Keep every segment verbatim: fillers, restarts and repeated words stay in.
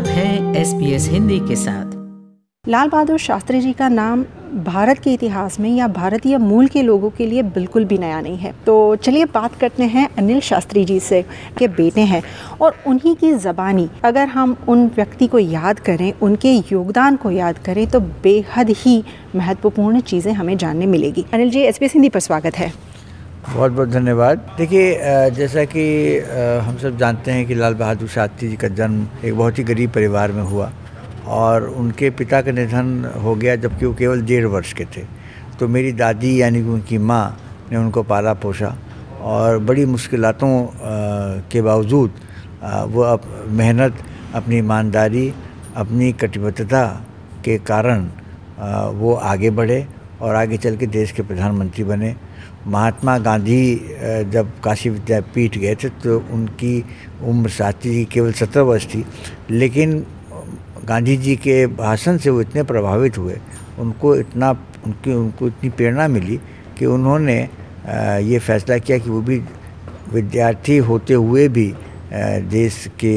आप हैं S B S Hindi के साथ। लाल बहादुर शास्त्री जी का नाम भारत के इतिहास में या भारतीय मूल के लोगों के लिए बिल्कुल भी नया नहीं है। तो चलिए बात करते हैं अनिल शास्त्री जी से, के बेटे हैं, और उन्हीं की ज़बानी अगर हम उन व्यक्ति को याद करें, उनके योगदान को याद करें, तो बेहद ही महत्वपूर्ण चीज़ें हमें जानने मिलेगी। Anil ji, S B S Hindi पर स्वागत है। बहुत बहुत धन्यवाद। देखिए, जैसा कि हम सब जानते हैं कि लाल बहादुर शास्त्री जी का जन्म एक बहुत ही गरीब परिवार में हुआ और उनके पिता का निधन हो गया जबकि वो केवल डेढ़ वर्ष के थे। तो मेरी दादी यानी कि उनकी माँ ने उनको पाला पोसा और बड़ी मुश्किलातों के बावजूद वो अब मेहनत, अपनी ईमानदारी, अपनी कटिबद्धता के कारण वो आगे बढ़े और आगे चल के देश के प्रधानमंत्री बने। महात्मा गांधी जब काशी विद्यापीठ गए थे तो उनकी उम्र शास्त्री जी केवल सत्रह वर्ष थी, लेकिन गांधी जी के भाषण से वो इतने प्रभावित हुए, उनको इतना उनकी उनको इतनी प्रेरणा मिली कि उन्होंने ये फैसला किया कि वो भी विद्यार्थी होते हुए भी देश के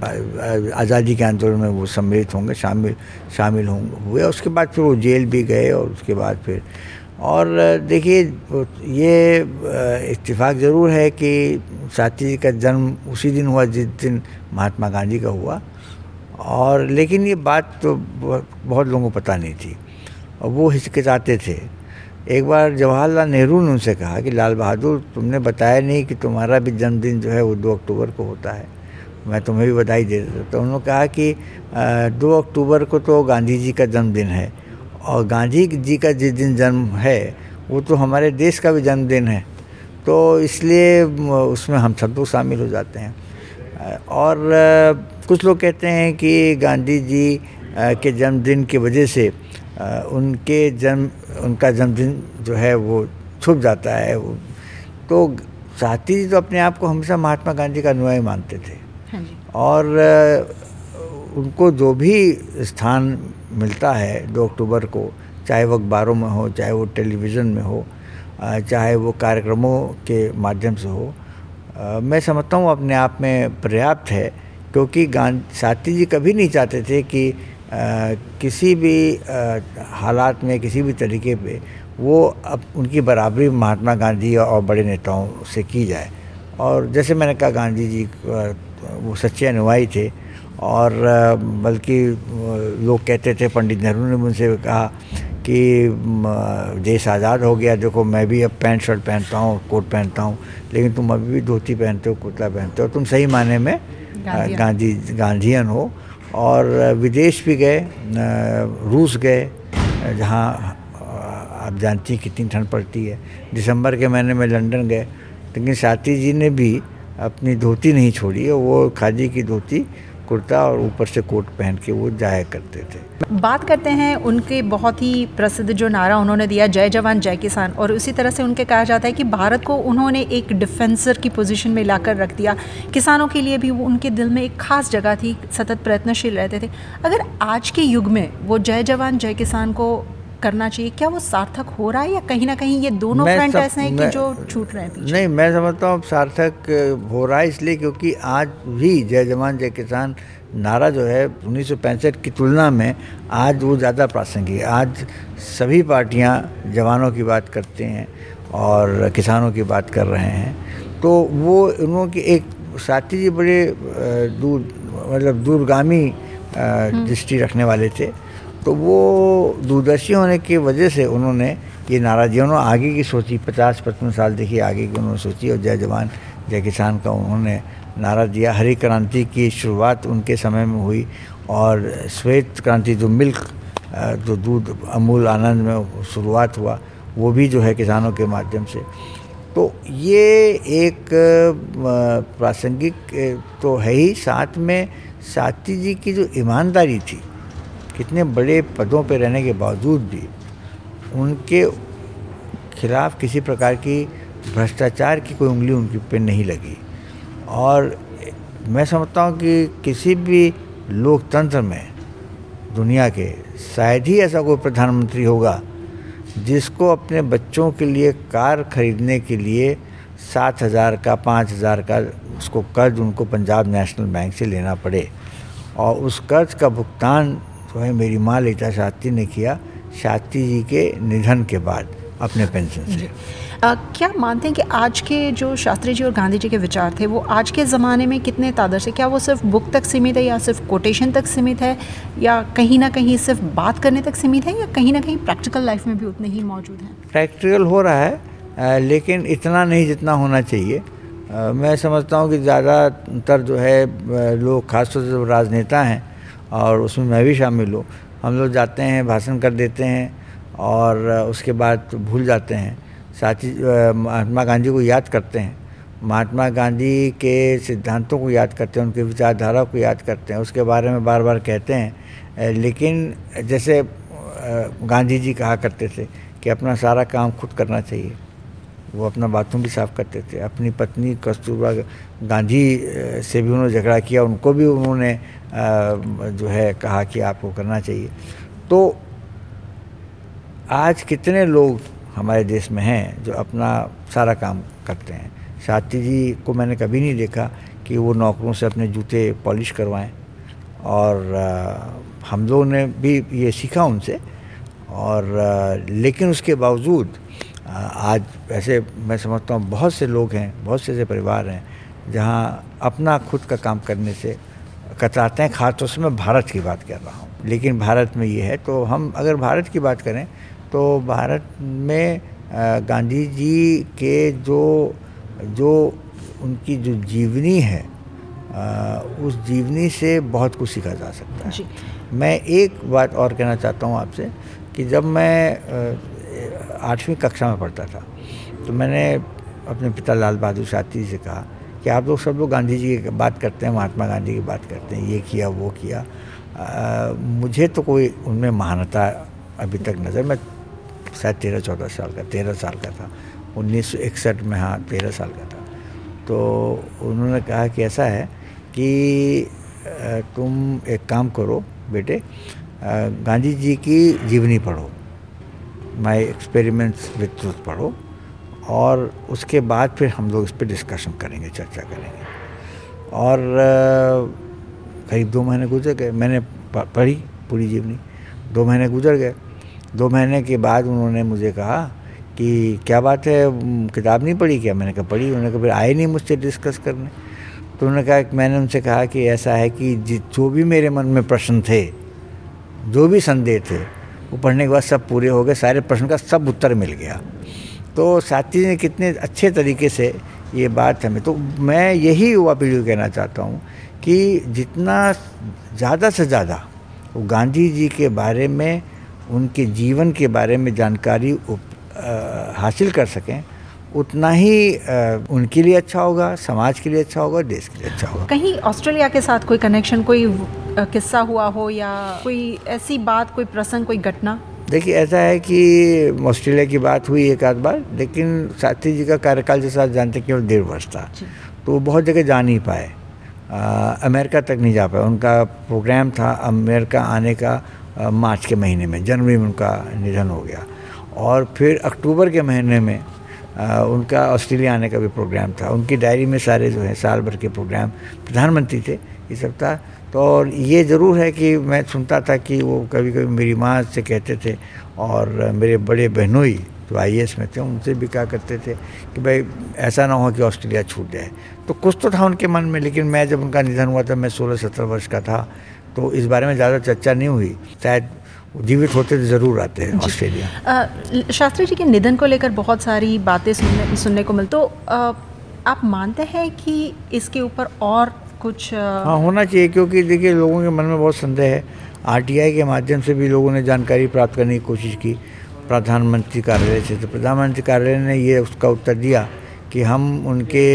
आज़ादी के आंदोलन में वो सम्मिलित होंगे, शामिल शामिल होंगे हुए। उसके बाद फिर वो जेल भी गए और उसके बाद फिर और देखिए, ये इत्तेफाक ज़रूर है कि शास्त्री जी का जन्म उसी दिन हुआ जिस दिन महात्मा गांधी का हुआ, और लेकिन ये बात तो बहुत लोगों को पता नहीं थी और वो हिचकिचाते थे। एक बार जवाहरलाल नेहरू ने उनसे कहा कि लाल बहादुर, तुमने बताया नहीं कि तुम्हारा भी जन्मदिन जो है वो दो अक्टूबर को होता है, मैं तुम्हें भी बधाई दे देता। तो उन्होंने कहा कि दो अक्टूबर को तो गांधी जी का जन्मदिन है और गांधी जी का जिस दिन जन्म है वो तो हमारे देश का भी जन्मदिन है, तो इसलिए उसमें हम सब लोग शामिल हो जाते हैं। और कुछ लोग कहते हैं कि गांधी जी के जन्मदिन की वजह से उनके जन्म उनका जन्मदिन जो है वो छुप जाता है। तो शास्त्री जी तो अपने आप को हमेशा महात्मा गांधी का अनुयायी मानते थे। हाँ जी। और उनको जो भी स्थान मिलता है दो अक्टूबर को, चाहे वो अखबारों में हो, चाहे वो टेलीविज़न में हो, चाहे वो कार्यक्रमों के माध्यम से हो, मैं समझता हूँ अपने आप में पर्याप्त है, क्योंकि गांधी शास्त्री जी कभी नहीं चाहते थे कि आ, किसी भी आ, हालात में, किसी भी तरीके पे वो अब उनकी बराबरी महात्मा गांधी और बड़े नेताओं से की जाए। और जैसे मैंने कहा, गांधी जी वो सच्चे अनुयायी थे और बल्कि लोग कहते थे, पंडित नेहरू ने मुझसे कहा कि देश आज़ाद हो गया, देखो मैं भी अब पैंट शर्ट पहनता हूँ, कोट पहनता हूँ, लेकिन तुम अभी भी धोती पहनते हो, कुर्ता पहनते हो, तुम सही मायने में गांधी गांधीयन हो। और विदेश भी गए, रूस गए, जहाँ आप जानती हैं कितनी ठंड पड़ती है। दिसंबर के महीने में लंदन गए, लेकिन शास्त्री जी ने भी अपनी धोती नहीं छोड़ी, वो खादी की धोती, कुर्ता और ऊपर से कोट पहन के वो जाया करते थे। बात करते हैं उनके बहुत ही प्रसिद्ध जो नारा उन्होंने दिया, जय जवान जय किसान, और उसी तरह से उनके कहा जाता है कि भारत को उन्होंने एक डिफेंसर की पोजीशन में लाकर रख दिया। किसानों के लिए भी वो उनके दिल में एक खास जगह थी, सतत प्रयत्नशील रहते थे। अगर आज के युग में वो जय जवान जय किसान को करना चाहिए, क्या वो सार्थक हो रहा है या कहीं ना कहीं ये दोनों फ्रंट ऐसे हैं कि जो छूट रहे हैं पीछे? नहीं, मैं समझता हूँ सार्थक हो रहा है, इसलिए क्योंकि आज भी जय जवान जय किसान नारा जो है उन्नीस सौ पैंसठ की तुलना में आज वो ज़्यादा प्रासंगिक है। आज सभी पार्टियां जवानों की बात करते हैं और किसानों की बात कर रहे हैं। तो वो उन्होंने एक शास्त्री जी बड़े दूर मतलब दूरगामी दृष्टि रखने वाले थे, तो वो दूरदर्शी होने की वजह से उन्होंने ये नारा दिया। उन्होंने आगे की सोची, पचास पचपन साल देखिए आगे की उन्होंने सोची और जय जवान जय किसान का उन्होंने नारा दिया। हरी क्रांति की शुरुआत उनके समय में हुई और श्वेत क्रांति जो मिल्क जो दूध अमूल आनंद में शुरुआत हुआ, वो भी जो है किसानों के माध्यम से। तो ये एक प्रासंगिक तो है ही, साथ में शास्त्री जी की जो ईमानदारी थी, कितने बड़े पदों पे रहने के बावजूद भी उनके खिलाफ किसी प्रकार की भ्रष्टाचार की कोई उंगली उनके पे नहीं लगी। और मैं समझता हूँ कि किसी भी लोकतंत्र में दुनिया के शायद ही ऐसा कोई प्रधानमंत्री होगा जिसको अपने बच्चों के लिए कार खरीदने के लिए सात हज़ार का पाँच हज़ार का उसको कर्ज उनको पंजाब नेशनल बैंक से लेना पड़े। और उस कर्ज का भुगतान जो है मेरी माँ ललिता शास्त्री ने किया शास्त्री जी के निधन के बाद अपने पेंशन से। आ, क्या मानते हैं कि आज के जो शास्त्री जी और गांधी जी के विचार थे वो आज के ज़माने में कितने तादर से, क्या वो सिर्फ बुक तक सीमित है या सिर्फ कोटेशन तक सीमित है या कहीं ना कहीं सिर्फ बात करने तक सीमित है या कहीं ना कहीं प्रैक्टिकल लाइफ में भी उतने ही मौजूद हैं? प्रैक्टिकल हो रहा है आ, लेकिन इतना नहीं जितना होना चाहिए। आ, मैं समझता हूँ कि ज़्यादातर जो है लोग खासतौर से जो राजनेता हैं और उसमें मैं भी शामिल हूँ, हम लोग जाते हैं भाषण कर देते हैं और उसके बाद भूल जाते हैं। साथ ही महात्मा गांधी को याद करते हैं, महात्मा गांधी के सिद्धांतों को याद करते हैं, उनके विचारधारा को याद करते हैं, उसके बारे में बार बार कहते हैं। लेकिन जैसे गांधी जी कहा करते थे कि अपना सारा काम खुद करना चाहिए, वो अपना बाथरूम भी साफ़ करते थे। अपनी पत्नी कस्तूरबा गांधी से भी उन्होंने झगड़ा किया, उनको भी उन्होंने जो है कहा कि आपको करना चाहिए। तो आज कितने लोग हमारे देश में हैं जो अपना सारा काम करते हैं। शास्त्री जी को मैंने कभी नहीं देखा कि वो नौकरों से अपने जूते पॉलिश करवाएं, और आ, हम लोगों ने भी ये सीखा उनसे। और आ, लेकिन उसके बावजूद आ, आज ऐसे मैं समझता हूँ बहुत से लोग हैं, बहुत से ऐसे परिवार हैं जहाँ अपना खुद का काम करने से कतराते हैं। खासतौर से मैं भारत की बात कर रहा हूँ, लेकिन भारत में ये है। तो हम अगर भारत की बात करें तो भारत में गांधी जी के जो जो उनकी जो जीवनी है, उस जीवनी से बहुत कुछ सीखा जा सकता है। मैं एक बात और कहना चाहता हूँ आपसे कि जब मैं आठवीं कक्षा में पढ़ता था तो मैंने अपने पिता लाल बहादुर शास्त्री से कहा कि आप लोग सब लोग गांधी जी की बात करते हैं, महात्मा गांधी की बात करते हैं, ये किया वो किया, आ, मुझे तो कोई उनमें महानता अभी तक नज़र। मैं शायद तेरह चौदह साल का तेरह साल का था, उन्नीस सौ इकसठ में, हाँ तेरह साल का था। तो उन्होंने कहा कि ऐसा है कि तुम एक काम करो बेटे, गांधी जी की जीवनी पढ़ो, माय एक्सपेरिमेंट्स विद ट्रुथ पढ़ो, और उसके बाद फिर हम लोग इस पर डिस्कशन करेंगे, चर्चा करेंगे। और करीब दो महीने गुजर गए, मैंने पढ़ी पूरी जीवनी, दो महीने गुजर गए। दो महीने के बाद उन्होंने मुझे कहा कि क्या बात है, किताब नहीं पढ़ी क्या? मैंने कहा पढ़ी। उन्होंने कहा फिर आए नहीं मुझसे डिस्कस करने। तो उन्होंने कहा कि मैंने उनसे कहा कि ऐसा है कि जो भी मेरे मन में प्रश्न थे, जो भी संदेह थे, वो पढ़ने के बाद सब पूरे हो गए, सारे प्रश्न का सब उत्तर मिल गया। तो साथी ने कितने अच्छे तरीके से ये बात हमें, तो मैं यही युवा पीढ़ी को कहना चाहता हूँ कि जितना ज़्यादा से ज़्यादा वो गांधी जी के बारे में, उनके जीवन के बारे में जानकारी उप, आ, हासिल कर सकें, उतना ही आ, उनके लिए अच्छा होगा, समाज के लिए अच्छा होगा, देश के लिए अच्छा होगा। कहीं ऑस्ट्रेलिया के साथ कोई कनेक्शन, कोई किस्सा हुआ हो या कोई ऐसी बात, कोई प्रसंग, कोई घटना? देखिए ऐसा है कि ऑस्ट्रेलिया की बात हुई एक आध बार, लेकिन शास्त्री जी का कार्यकाल जैसा आप जानते केवल डेढ़ वर्ष था, तो वो बहुत जगह जा नहीं पाए, अमेरिका तक नहीं जा पाए। उनका प्रोग्राम था अमेरिका आने का आ, मार्च के महीने में, जनवरी में उनका निधन हो गया। और फिर अक्टूबर के महीने में आ, उनका ऑस्ट्रेलिया आने का भी प्रोग्राम था। उनकी डायरी में सारे जो है साल भर के प्रोग्राम, प्रधानमंत्री थे ये सब था। तो और ये ज़रूर है कि मैं सुनता था कि वो कभी कभी मेरी माँ से कहते थे, और मेरे बड़े बहनोई जो आई ए एस में थे उनसे भी कहा करते थे कि भाई ऐसा ना हो कि ऑस्ट्रेलिया छूट जाए। तो कुछ तो था उनके मन में, लेकिन मैं जब उनका निधन हुआ था मैं सोलह सत्रह वर्ष का था, तो इस बारे में ज़्यादा चर्चा नहीं हुई। शायद जीवित होते तो ज़रूर आते हैं ऑस्ट्रेलिया। शास्त्री जी के निधन को लेकर बहुत सारी बातें सुनने सुनने को मिलती, तो आ, आप मानते हैं कि इसके ऊपर और कुछ? हाँ होना चाहिए, क्योंकि देखिए लोगों के मन में बहुत संदेह है। आर टी आई के माध्यम से भी लोगों ने जानकारी प्राप्त करने की कोशिश की प्रधानमंत्री कार्यालय से, तो प्रधानमंत्री कार्यालय ने ये उसका उत्तर दिया कि हम उनके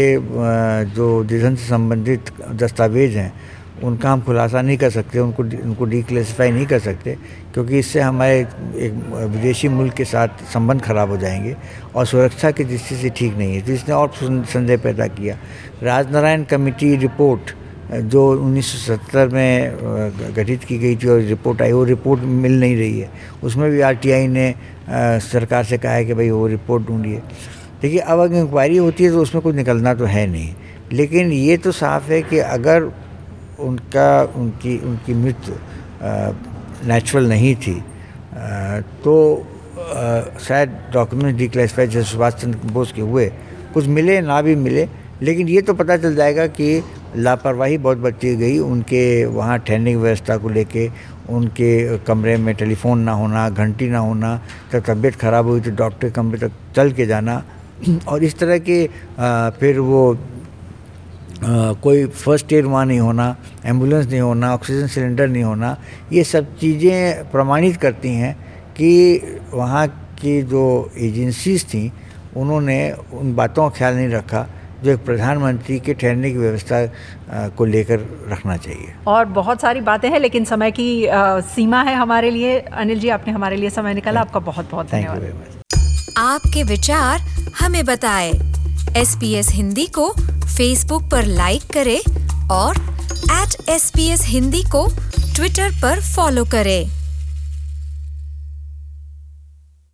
जो निधन से संबंधित दस्तावेज हैं उनका हम खुलासा नहीं कर सकते, उनको उनको डिक्लासिफाई नहीं कर सकते, क्योंकि इससे हमारे एक विदेशी मुल्क के साथ संबंध खराब हो जाएंगे और सुरक्षा की दृष्टि से ठीक नहीं है। तो इसने और संदेह पैदा किया। राजनारायण कमेटी रिपोर्ट जो उन्नीस सौ सत्तर में गठित की गई थी और रिपोर्ट आई, वो रिपोर्ट मिल नहीं रही है। उसमें भी आर टी आई ने आ, सरकार से कहा है कि भाई वो रिपोर्ट ढूंढिए। देखिए अब अगर इंक्वायरी होती है तो उसमें कुछ निकलना तो है नहीं, लेकिन ये तो साफ है कि अगर उनका उनकी उनकी मृत्यु नेचुरल नहीं थी, आ, तो आ, शायद डॉक्यूमेंट डिक्लासिफाइड जैसे सुभाष चंद्र बोस के हुए, कुछ मिले ना भी मिले, लेकिन ये तो पता चल जाएगा कि लापरवाही बहुत बरती गई उनके वहाँ ठहरने की व्यवस्था को लेके। उनके कमरे में टेलीफोन ना होना, घंटी ना होना, जब तबीयत ख़राब हुई तो डॉक्टर के कमरे तक चल के जाना, और इस तरह के आ, फिर वो आ, कोई फर्स्ट एड वहाँ नहीं होना, एम्बुलेंस नहीं होना, ऑक्सीजन सिलेंडर नहीं होना, ये सब चीज़ें प्रमाणित करती हैं कि वहाँ की जो एजेंसीज थी उन्होंने उन बातों का ख्याल नहीं रखा जो एक प्रधानमंत्री के ठहरने की व्यवस्था को लेकर रखना चाहिए। और बहुत सारी बातें हैं, लेकिन समय की आ, सीमा है हमारे लिए। अनिल जी, आपने हमारे लिए समय निकाला, आपका बहुत बहुत धन्यवाद। Thank you very much. आपके विचार हमें बताएं। एस बी एस हिंदी को फेसबुक पर लाइक करें और at S B S Hindi को ट्विटर पर फॉलो करें।